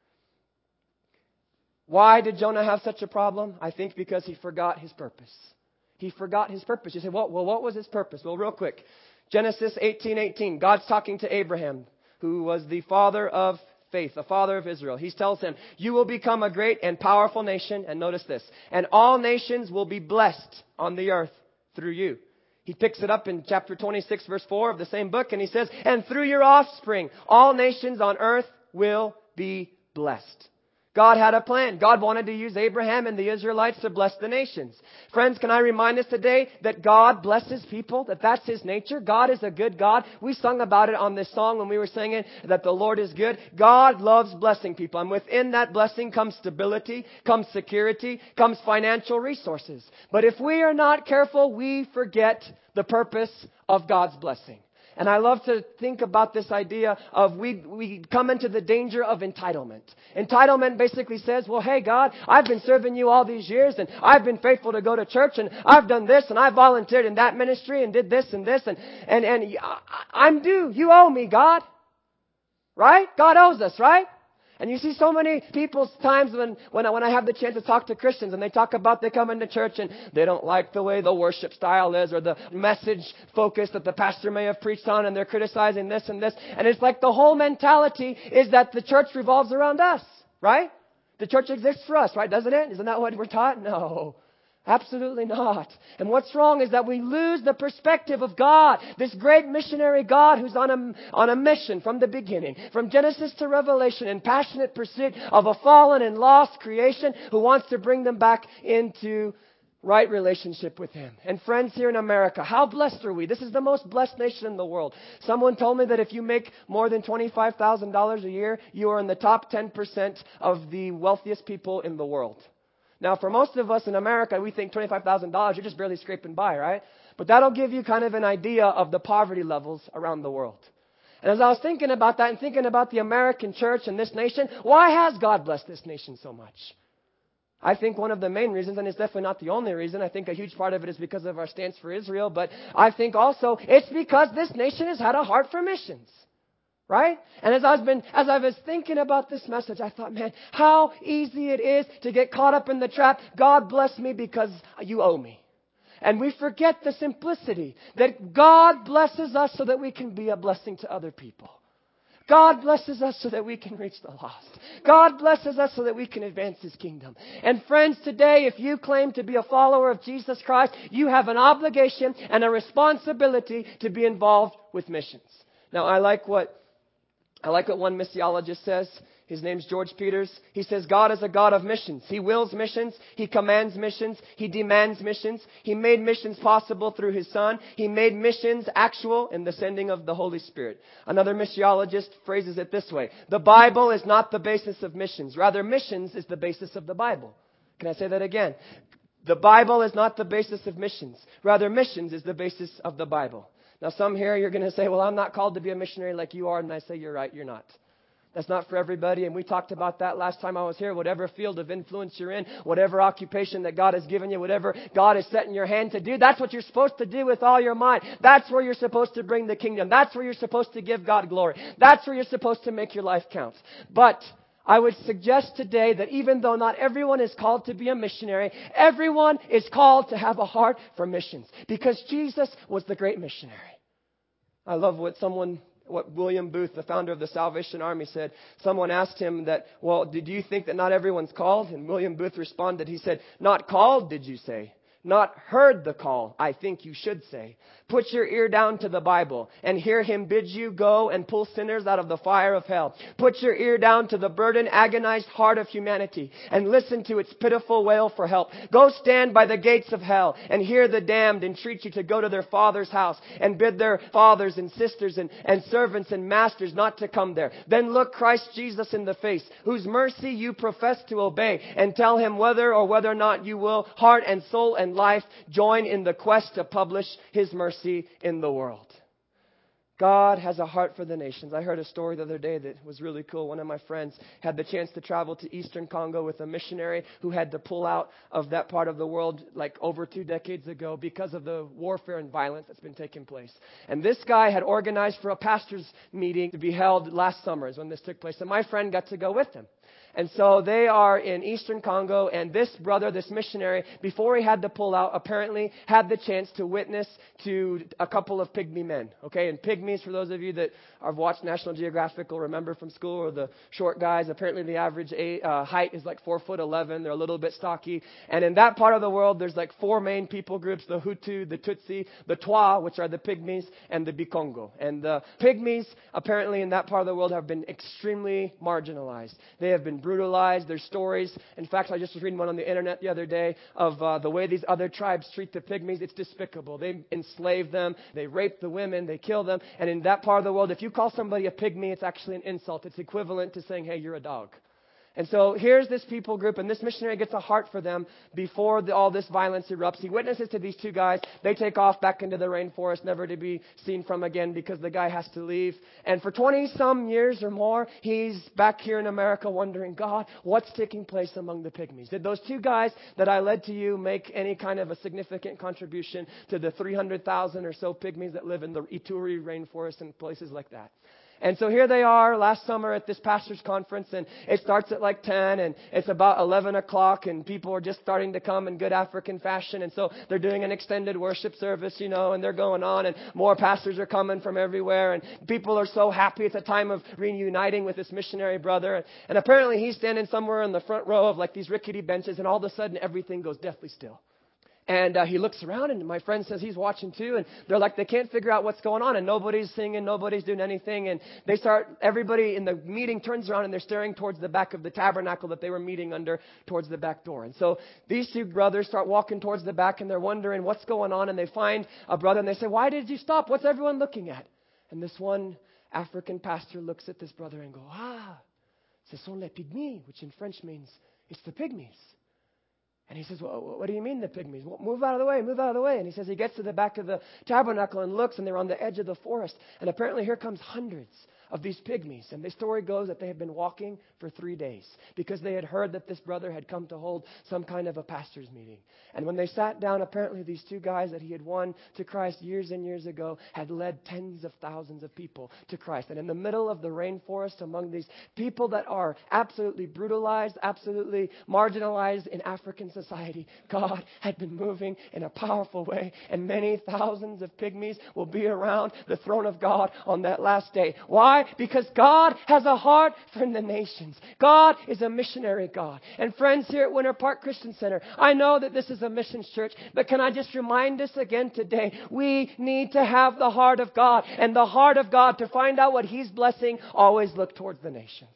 Why did Jonah have such a problem? I think because he forgot his purpose. He forgot his purpose. You say, well, well what was his purpose? Well, real quick. Genesis eighteen eighteen. God's talking to Abraham, who was the father of faith, the father of Israel. He tells him, you will become a great and powerful nation. And notice this, and all nations will be blessed on the earth through you. He picks it up in chapter twenty-six, verse four of the same book. And he says, and through your offspring, all nations on earth will be blessed. God had a plan. God wanted to use Abraham and the Israelites to bless the nations. Friends, can I remind us today that God blesses people, that that's His nature? God is a good God. We sung about it on this song when we were singing that the Lord is good. God loves blessing people. And within that blessing comes stability, comes security, comes financial resources. But if we are not careful, we forget the purpose of God's blessing. And I love to think about this idea of we we come into the danger of entitlement. Entitlement basically says, well, hey, God, I've been serving you all these years, and I've been faithful to go to church, and I've done this, and I volunteered in that ministry, and did this and this, and, and, and I'm due. You owe me, God. Right? God owes us, right? And you see so many people's times when, when, I, when I have the chance to talk to Christians and they talk about they come into church and they don't like the way the worship style is or the message focus that the pastor may have preached on, and they're criticizing this and this. And it's like the whole mentality is that the church revolves around us, right? The church exists for us, right? Doesn't it? Isn't that what we're taught? No. Absolutely not. And what's wrong is that we lose the perspective of God, this great missionary God who's on a, on a mission from the beginning, from Genesis to Revelation, in passionate pursuit of a fallen and lost creation who wants to bring them back into right relationship with Him. And friends, here in America, how blessed are we? This is the most blessed nation in the world. Someone told me that if you make more than twenty-five thousand dollars a year, you are in the top ten percent of the wealthiest people in the world. Now, for most of us in America, we think twenty-five thousand dollars, you're just barely scraping by, right? But that'll give you kind of an idea of the poverty levels around the world. And as I was thinking about that and thinking about the American church and this nation, why has God blessed this nation so much? I think one of the main reasons, and it's definitely not the only reason, I think a huge part of it is because of our stance for Israel, but I think also it's because this nation has had a heart for missions. Right? And as I've been, as I was thinking about this message, I thought, man, how easy it is to get caught up in the trap. God bless me because you owe me. And we forget the simplicity that God blesses us so that we can be a blessing to other people. God blesses us so that we can reach the lost. God blesses us so that we can advance His kingdom. And friends, today, if you claim to be a follower of Jesus Christ, you have an obligation and a responsibility to be involved with missions. Now, I like what I like what one missiologist says. His name's George Peters. He says, God is a God of missions. He wills missions. He commands missions. He demands missions. He made missions possible through His Son. He made missions actual in the sending of the Holy Spirit. Another missiologist phrases it this way. The Bible is not the basis of missions. Rather, missions is the basis of the Bible. Can I say that again? The Bible is not the basis of missions. Rather, missions is the basis of the Bible. Now, some here, you're going to say, well, I'm not called to be a missionary like you are. And I say, you're right, you're not. That's not for everybody. And we talked about that last time I was here. Whatever field of influence you're in, whatever occupation that God has given you, whatever God has set in your hand to do, that's what you're supposed to do with all your mind. That's where you're supposed to bring the kingdom. That's where you're supposed to give God glory. That's where you're supposed to make your life count. But I would suggest today that even though not everyone is called to be a missionary, everyone is called to have a heart for missions because Jesus was the great missionary. I love what someone, what William Booth, the founder of the Salvation Army, said. Someone asked him that, well, did you think that not everyone's called? And William Booth responded, he said, not called, did you say? Not heard the call, I think you should say. Put your ear down to the Bible and hear Him bid you go and pull sinners out of the fire of hell. Put your ear down to the burdened, agonized heart of humanity and listen to its pitiful wail for help. Go stand by the gates of hell and hear the damned entreat you to go to their Father's house and bid their fathers and sisters and, and servants and masters not to come there. Then look Christ Jesus in the face, whose mercy you profess to obey, and tell Him whether or whether or not you will, heart and soul and life, join in the quest to publish His mercy in the world. God has a heart for the nations. I heard a story the other day that was really cool. One of my friends had the chance to travel to Eastern Congo with a missionary who had to pull out of that part of the world like over two decades ago because of the warfare and violence that's been taking place. And this guy had organized for a pastor's meeting to be held last summer is when this took place. And my friend got to go with him. And so they are in Eastern Congo, and this brother, this missionary, before he had to pull out, apparently had the chance to witness to a couple of pygmy men. Okay, and pygmies, for those of you that have watched National Geographic will remember from school, or the short guys, apparently the average age, uh, height is like four foot eleven. They're a little bit stocky. And in that part of the world, there's like four main people groups, the Hutu, the Tutsi, the Twa, which are the pygmies, and the Bikongo. And the pygmies, apparently in that part of the world, have been extremely marginalized. They have been brutalized. There's stories. In fact, I just was reading one on the internet the other day of uh, the way these other tribes treat the pygmies. It's despicable. They enslave them. They rape the women. They kill them. And in that part of the world, if you call somebody a pygmy, it's actually an insult. It's equivalent to saying, hey, you're a dog. And so here's this people group, and this missionary gets a heart for them before the, all this violence erupts. He witnesses to these two guys. They take off back into the rainforest, never to be seen from again because the guy has to leave. And for twenty-some years or more, he's back here in America wondering, God, what's taking place among the pygmies? Did those two guys that I led to you make any kind of a significant contribution to the three hundred thousand or so pygmies that live in the Ituri rainforest and places like that? And so here they are last summer at this pastor's conference, and it starts at like ten, and it's about eleven o'clock, and people are just starting to come in good African fashion. And so they're doing an extended worship service, you know, and they're going on, and more pastors are coming from everywhere, and people are so happy. It's a time of reuniting with this missionary brother. And, and apparently he's standing somewhere in the front row of like these rickety benches, and all of a sudden everything goes deathly still. And uh, he looks around, and my friend says he's watching too. And they're like, they can't figure out what's going on. And nobody's singing, nobody's doing anything. And they start, everybody in the meeting turns around, and they're staring towards the back of the tabernacle that they were meeting under, towards the back door. And so these two brothers start walking towards the back, and they're wondering what's going on. And they find a brother, and they say, why did you stop? What's everyone looking at? And this one African pastor looks at this brother and goes, ah, ce sont les pygmies, which in French means it's the pygmies. And he says, well, what do you mean the pygmies? Well, move out of the way, move out of the way. And he says he gets to the back of the tabernacle and looks, and they're on the edge of the forest. And apparently here comes hundreds of these pygmies. And the story goes that they had been walking for three days because they had heard that this brother had come to hold some kind of a pastor's meeting. And when they sat down, apparently these two guys that he had won to Christ years and years ago had led tens of thousands of people to Christ. And in the middle of the rainforest, among these people that are absolutely brutalized, absolutely marginalized in African society, God had been moving in a powerful way. And many thousands of pygmies will be around the throne of God on that last day. Why? Because God has a heart for the nations. God is a missionary God. And friends here at Winter Park Christian Center, I know that this is a missions church, but can I just remind us again today, we need to have the heart of God. And the heart of God, to find out what He's blessing, always look towards the nations.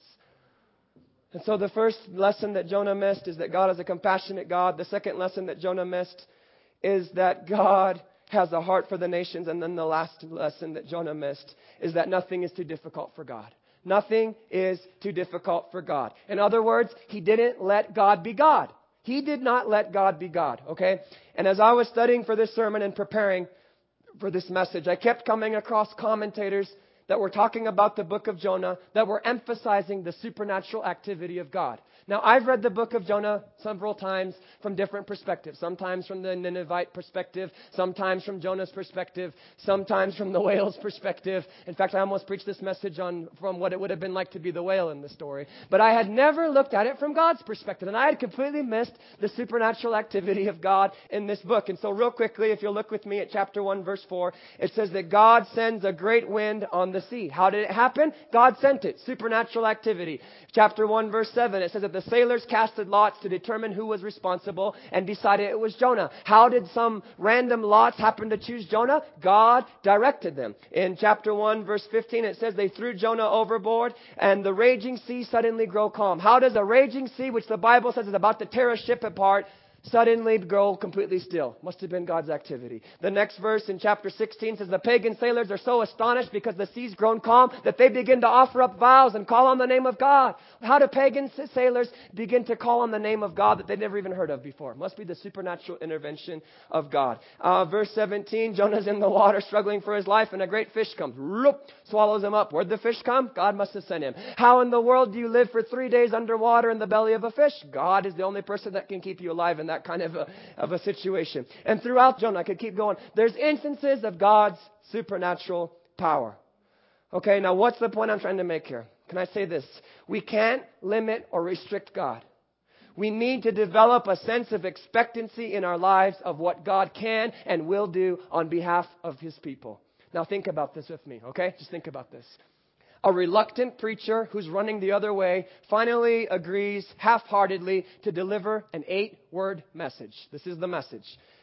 And so the first lesson that Jonah missed is that God is a compassionate God. The second lesson that Jonah missed is that God has a heart for the nations. And then the last lesson that Jonah missed is that nothing is too difficult for God. Nothing is too difficult for God. In other words, he didn't let God be God. He did not let God be God, okay? And as I was studying for this sermon and preparing for this message, I kept coming across commentators that were talking about the book of Jonah that were emphasizing the supernatural activity of God. Now, I've read the book of Jonah several times from different perspectives. Sometimes from the Ninevite perspective, sometimes from Jonah's perspective, sometimes from the whale's perspective. In fact, I almost preached this message on from what it would have been like to be the whale in the story. But I had never looked at it from God's perspective, and I had completely missed the supernatural activity of God in this book. And so real quickly, if you'll look with me at chapter one, verse four, it says that God sends a great wind on the sea. How did it happen? God sent it. Supernatural activity. Chapter one, verse seven, it says that the sailors casted lots to determine who was responsible and decided it was Jonah. How did some random lots happen to choose Jonah? God directed them. In chapter one, verse fifteen, it says they threw Jonah overboard and the raging sea suddenly grew calm. How does a raging sea, which the Bible says is about to tear a ship apart, suddenly grow completely still? Must have been God's activity. The next verse in chapter sixteen says the pagan sailors are so astonished because the sea's grown calm that they begin to offer up vows and call on the name of God. How do pagan sailors begin to call on the name of God that they'd never even heard of before? Must be the supernatural intervention of God. Uh, verse seventeen, Jonah's in the water struggling for his life and a great fish comes, whoop, swallows him up. Where'd the fish come? God must have sent him. How in the world do you live for three days underwater in the belly of a fish? God is the only person that can keep you alive in that That kind of a, of a situation. And throughout Jonah, I could keep going. There's instances of God's supernatural power. Okay, now what's the point I'm trying to make here? Can I say this? We can't limit or restrict God. We need to develop a sense of expectancy in our lives of what God can and will do on behalf of His people. Now think about this with me, okay? Just think about this. A reluctant preacher who's running the other way finally agrees half-heartedly to deliver an eight-word message. This is the message.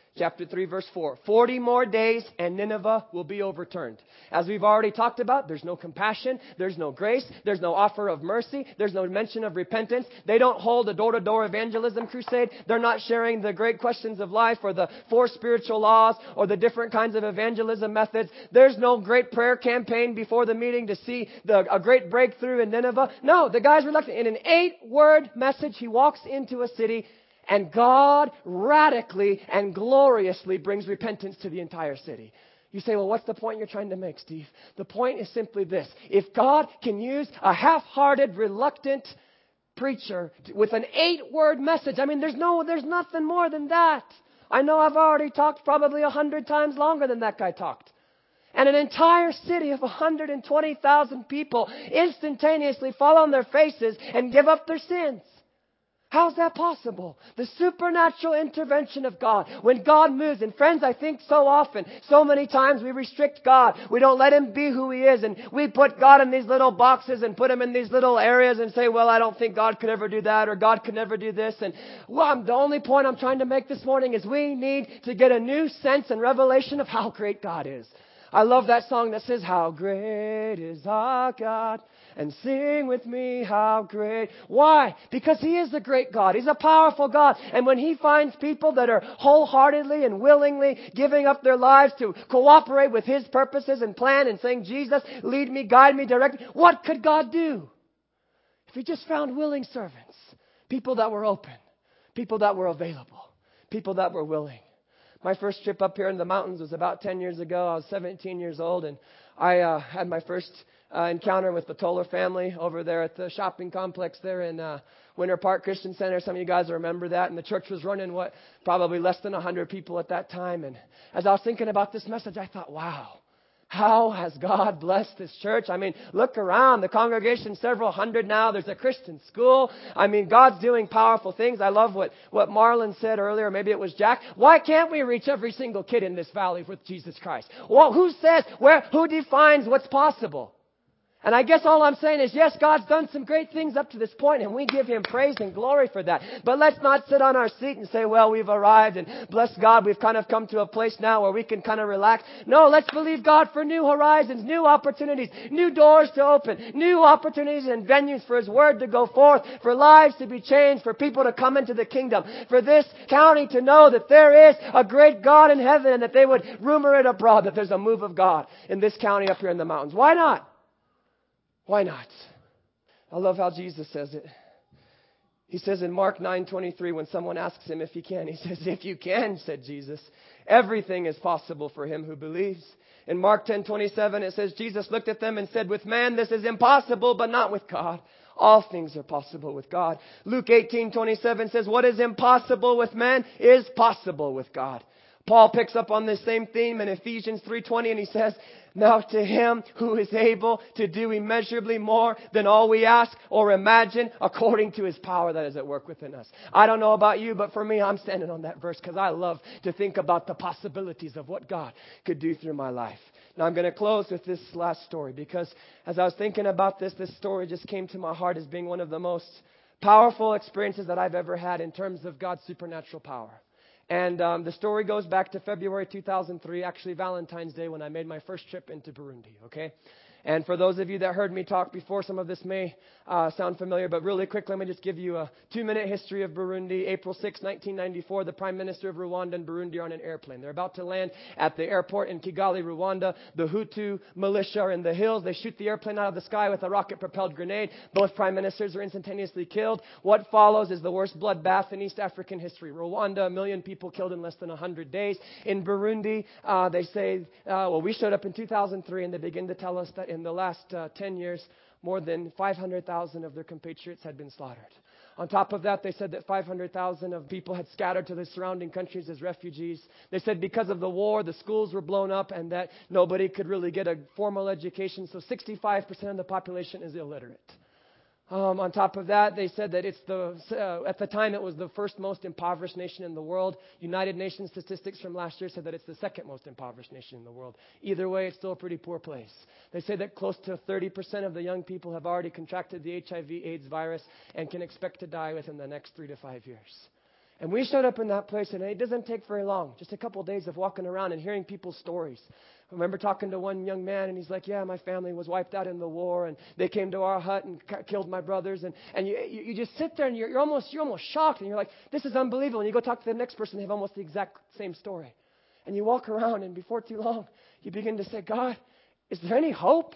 Chapter three, verse four. Forty more days and Nineveh will be overturned. As we've already talked about, there's no compassion, there's no grace, there's no offer of mercy, there's no mention of repentance. They don't hold a door-to-door evangelism crusade. They're not sharing the great questions of life or the four spiritual laws or the different kinds of evangelism methods. There's no great prayer campaign before the meeting to see the, a great breakthrough in Nineveh. No, the guy's reluctant. In an eight-word message, he walks into a city, and God radically and gloriously brings repentance to the entire city. You say, well, what's the point you're trying to make, Steve? The point is simply this. If God can use a half-hearted, reluctant preacher with an eight-word message, I mean, there's no, there's nothing more than that. I know I've already talked probably a hundred times longer than that guy talked. And an entire city of one hundred twenty thousand people instantaneously fall on their faces and give up their sins. How's that possible? The supernatural intervention of God. When God moves, and friends, I think so often, so many times we restrict God. We don't let Him be who He is, and we put God in these little boxes and put Him in these little areas and say, well, I don't think God could ever do that, or God could never do this. And well, the only point I'm trying to make this morning is we need to get a new sense and revelation of how great God is. I love that song that says, how great is our God, and sing with me, how great. Why? Because He is a great God. He's a powerful God. And when He finds people that are wholeheartedly and willingly giving up their lives to cooperate with His purposes and plan and saying, Jesus, lead me, guide me, direct me, what could God do? If He just found willing servants, people that were open, people that were available, people that were willing. My first trip up here in the mountains was about ten years ago. I was seventeen years old, and I uh, had my first uh, encounter with the Toller family over there at the shopping complex there in uh, Winter Park Christian Center. Some of you guys remember that. And the church was running, what, probably less than one hundred people at that time. And as I was thinking about this message, I thought, wow. How has God blessed this church? I mean, look around. The congregation's several hundred now. There's a Christian school. I mean, God's doing powerful things. I love what, what Marlon said earlier. Maybe it was Jack. Why can't we reach every single kid in this valley with Jesus Christ? Well, who says, where, who defines what's possible? And I guess all I'm saying is, yes, God's done some great things up to this point, and we give Him praise and glory for that. But let's not sit on our seat and say, well, we've arrived, and bless God, we've kind of come to a place now where we can kind of relax. No, let's believe God for new horizons, new opportunities, new doors to open, new opportunities and venues for His Word to go forth, for lives to be changed, for people to come into the kingdom, for this county to know that there is a great God in heaven, and that they would rumor it abroad that there's a move of God in this county up here in the mountains. Why not? Why not? I love how Jesus says it. He says in Mark nine twenty-three, when someone asks Him if He can, He says, if you can, said Jesus, everything is possible for him who believes. In Mark ten twenty-seven, it says, Jesus looked at them and said, with man this is impossible, but not with God. All things are possible with God. Luke eighteen twenty-seven says, what is impossible with man is possible with God. Paul picks up on this same theme in Ephesians three twenty, and he says, now to Him who is able to do immeasurably more than all we ask or imagine, according to His power that is at work within us. I don't know about you, but for me, I'm standing on that verse because I love to think about the possibilities of what God could do through my life. Now I'm going to close with this last story, because as I was thinking about this, this story just came to my heart as being one of the most powerful experiences that I've ever had in terms of God's supernatural power. And um, the story goes back to February two thousand three, actually Valentine's Day, when I made my first trip into Burundi, okay? And for those of you that heard me talk before, some of this may uh, sound familiar, but really quickly, let me just give you a two-minute history of Burundi. April sixth, nineteen ninety-four, the Prime Minister of Rwanda and Burundi are on an airplane. They're about to land at the airport in Kigali, Rwanda. The Hutu militia are in the hills. They shoot the airplane out of the sky with a rocket-propelled grenade. Both Prime Ministers are instantaneously killed. What follows is the worst bloodbath in East African history. Rwanda, a million people killed in less than one hundred days. In Burundi, uh, they say, uh, well, we showed up in two thousand three, and they begin to tell us that in the last uh, ten years, more than five hundred thousand of their compatriots had been slaughtered. On top of that, they said that five hundred thousand of people had scattered to the surrounding countries as refugees. They said because of the war, the schools were blown up and that nobody could really get a formal education. So sixty-five percent of the population is illiterate. Um, on top of that, they said that it's the, uh, at the time it was the first most impoverished nation in the world. United Nations statistics from last year said that it's the second most impoverished nation in the world. Either way, it's still a pretty poor place. They say that close to thirty percent of the young people have already contracted the H I V AIDS virus and can expect to die within the next three to five years. And we showed up in that place, and it doesn't take very long. Just a couple of days of walking around and hearing people's stories. I remember talking to one young man, and he's like, yeah, my family was wiped out in the war, and they came to our hut and c- killed my brothers. And, and you, you, you just sit there, and you're, you're, almost, you're almost shocked, and you're like, this is unbelievable. And you go talk to the next person, they have almost the exact same story. And you walk around, and before too long, you begin to say, God, is there any hope?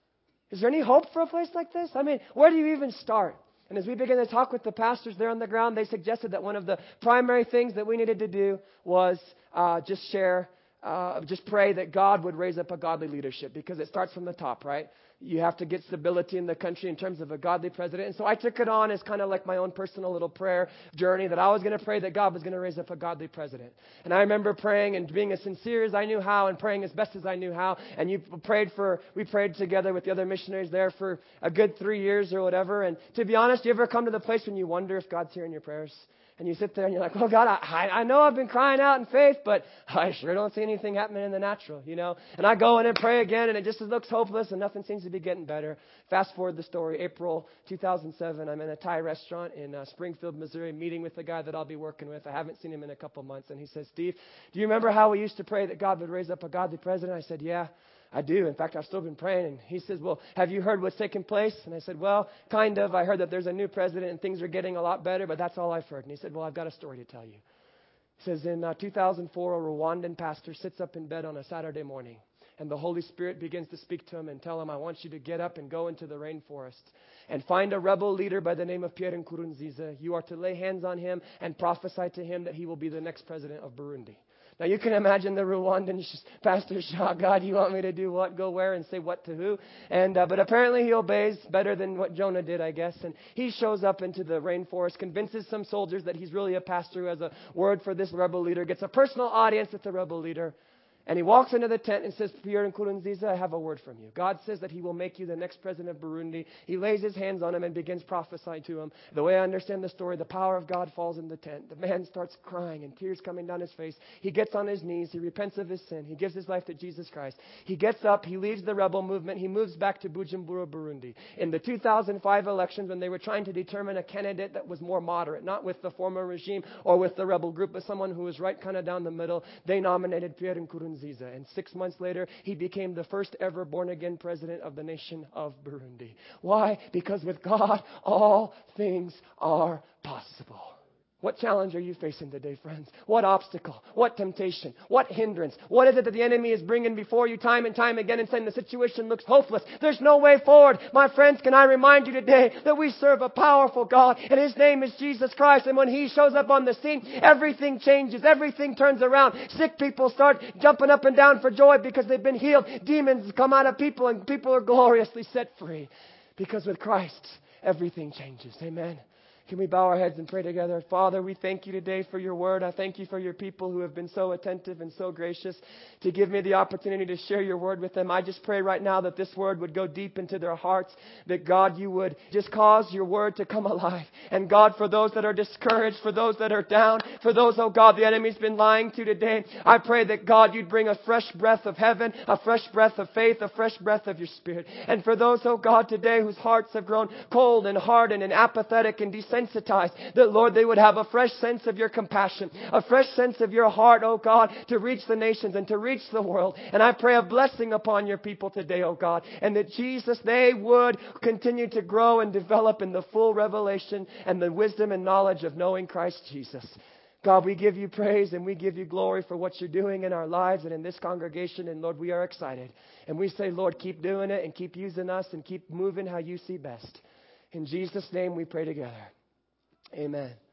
Is there any hope for a place like this? I mean, where do you even start? And as we began to talk with the pastors there on the ground, they suggested that one of the primary things that we needed to do was uh, just share, uh, just pray that God would raise up a godly leadership, because it starts from the top, right? You have to get stability in the country in terms of a godly president. And so I took it on as kind of like my own personal little prayer journey, that I was going to pray that God was going to raise up a godly president. And I remember praying and being as sincere as I knew how and praying as best as I knew how. And you prayed for, we prayed together with the other missionaries there for a good three years or whatever. And to be honest, you ever come to the place when you wonder if God's hearing your prayers? And you sit there and you're like, well, God, I, I know I've been crying out in faith, but I sure don't see anything happening in the natural, you know. And I go in and pray again, and it just looks hopeless, and nothing seems to be getting better. Fast forward the story, April two thousand seven, I'm in a Thai restaurant in uh, Springfield, Missouri, meeting with the guy that I'll be working with. I haven't seen him in a couple months, and he says, Steve, do you remember how we used to pray that God would raise up a godly president? I said, yeah. I do. In fact, I've still been praying. And he says, well, have you heard what's taking place? And I said, well, kind of. I heard that there's a new president and things are getting a lot better, but that's all I've heard. And he said, well, I've got a story to tell you. He says, in uh, two thousand four, a Rwandan pastor sits up in bed on a Saturday morning, and the Holy Spirit begins to speak to him and tell him, I want you to get up and go into the rainforest and find a rebel leader by the name of Pierre Nkurunziza. You are to lay hands on him and prophesy to him that he will be the next president of Burundi. Now, you can imagine the Rwandan pastor shock. God, you want me to do what, go where, and say what to who? And uh, but apparently he obeys better than what Jonah did, I guess. And he shows up into the rainforest, convinces some soldiers that he's really a pastor who has a word for this rebel leader, gets a personal audience with the rebel leader. And he walks into the tent and says, Pierre Nkurunziza, I have a word from you. God says that he will make you the next president of Burundi. He lays his hands on him and begins prophesying to him. The way I understand the story, the power of God falls in the tent. The man starts crying and tears coming down his face. He gets on his knees. He repents of his sin. He gives his life to Jesus Christ. He gets up. He leaves the rebel movement. He moves back to Bujumbura, Burundi. In the two thousand five elections, when they were trying to determine a candidate that was more moderate, not with the former regime or with the rebel group, but someone who was right kind of down the middle, they nominated Pierre Nkurunziza. And six months later, he became the first ever born-again president of the nation of Burundi. Why? Because with God, all things are possible. What challenge are you facing today, friends? What obstacle? What temptation? What hindrance? What is it that the enemy is bringing before you time and time again and saying the situation looks hopeless? There's no way forward. My friends, can I remind you today that we serve a powerful God, and His name is Jesus Christ. And when He shows up on the scene, everything changes. Everything turns around. Sick people start jumping up and down for joy because they've been healed. Demons come out of people, and people are gloriously set free. Because with Christ, everything changes. Amen. Can we bow our heads and pray together? Father, we thank you today for your word. I thank you for your people who have been so attentive and so gracious to give me the opportunity to share your word with them. I just pray right now that this word would go deep into their hearts, that God, you would just cause your word to come alive. And God, for those that are discouraged, for those that are down, for those, oh God, the enemy's been lying to today, I pray that God, you'd bring a fresh breath of heaven, a fresh breath of faith, a fresh breath of your spirit. And for those, oh God, today whose hearts have grown cold and hardened and apathetic and desensitized, that, Lord, they would have a fresh sense of your compassion, a fresh sense of your heart, oh God, to reach the nations and to reach the world. And I pray a blessing upon your people today, oh God, and that, Jesus, they would continue to grow and develop in the full revelation and the wisdom and knowledge of knowing Christ Jesus. God, we give you praise and we give you glory for what you're doing in our lives and in this congregation. And Lord, we are excited. And we say, Lord, keep doing it and keep using us and keep moving how you see best. In Jesus' name we pray together. Amen.